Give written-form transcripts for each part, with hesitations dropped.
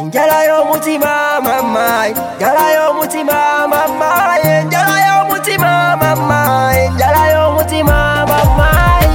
Enjala y'omutima mama, enjala y'omutima mama, enjala y'omutima mama, enjala y'omutima mama.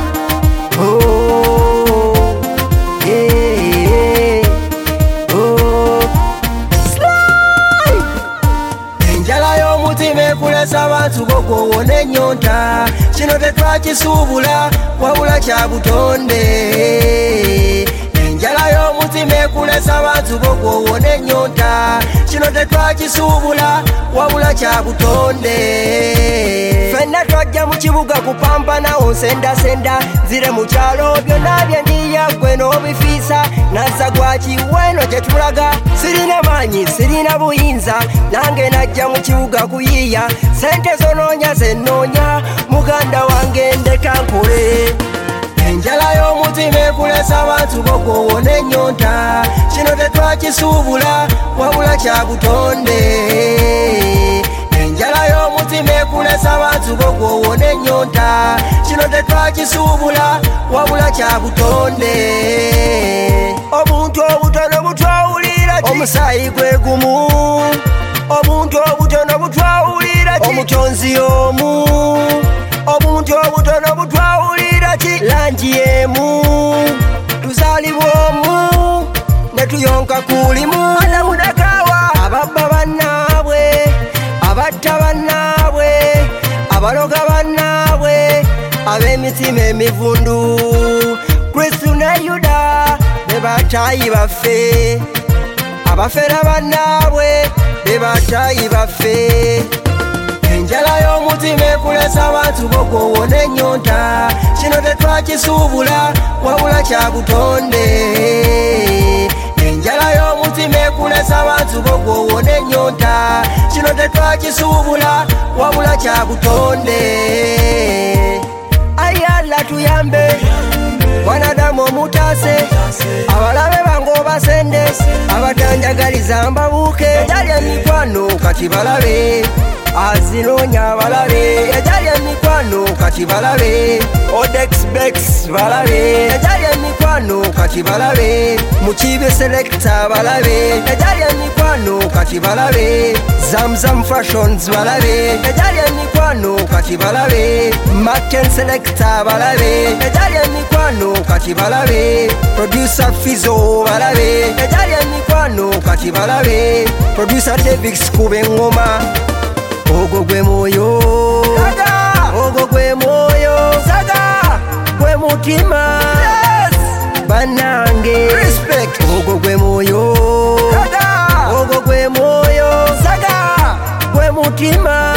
Oh, yeah, oh, slide. Enjala y'omutima ekulesa abantu b'okwowona ennyonta, kino tetwakisuubula wabula kya butonde. Enjala y'omutima ekulesa abantu b'okwowona ennyonta, kino tetwakisuubula wabula kya butonde. Ffenna twajja mu kibuga kupampana onsendasenda, nzire mu kyalo byonna bye ndiya ggwe n'obifiisa, nazza gwaki weno gye tulaga. Sirina maanyi sirina buyinza, nange najja mu kibuga kuyiiya, sente zonoonya zennoonya, muganda wange ndeka nkole. Enjala y'omutima ekulesa abantu b'okwowona ennyonta, kino tetwakisuubula wabula kya butonde. Enjala y'omutima ekulesa abantu b'okwowona ennyonta, kino tetwakisuubula wabula kya butonde. Obuntu obutono butwawulira ki? Omusaayi gwe gumu. Obuntu obutono butwawulira ki? Omutonzi omu. Obuntu obutono butwawulira ki? Langi emu. Tuzaalibwa omu ne tuyonka kulimu. Adamu ne Kaawa ababba bannaabwe, abatta bannaabwe, abaloga bannaabwe, ab'emitima emivundu. Kristu ne Yuda be bataayi baffe, abafera bannaabwe be bataayi baffe. Enjala y'omutima ekulesa abantu b'okwowona ennyonta, kino tetwakisuubula wabula kya butonde. Enjala y'omutima ekulesa abantu b'okwowona ennyonta, kino tetwakisuubula wabula kya butonde. Ayi Allah tuyambe, wanadamu omutaase, abalabe bange obasende, abatanjagaliza mbabuuke. Ejali emikwano kati balabe, azinoonya balabe. Ejali emikwano kati balabe, Odex balabe. Ejali emikwano kati balabe, Mukiibi Selector balabe. Ejali emikwano kati balabe, Zamzam Fashions balabe. Ejali emikwano kati balabe, Martin Selector balabe. Ejali emikwano kati balabe, Producer Fizo balabe. Ejali emikwano kati balabe, Producer Devix Kube Ngoma. Ogwo gwe mwoyo Saga, ogwo gwe mwoyo Saga, gwe mutima. Yes, banange respect. Ogwo gwe mwoyo Saga, ogwo gwe mwoyo Saga, gwe mutima.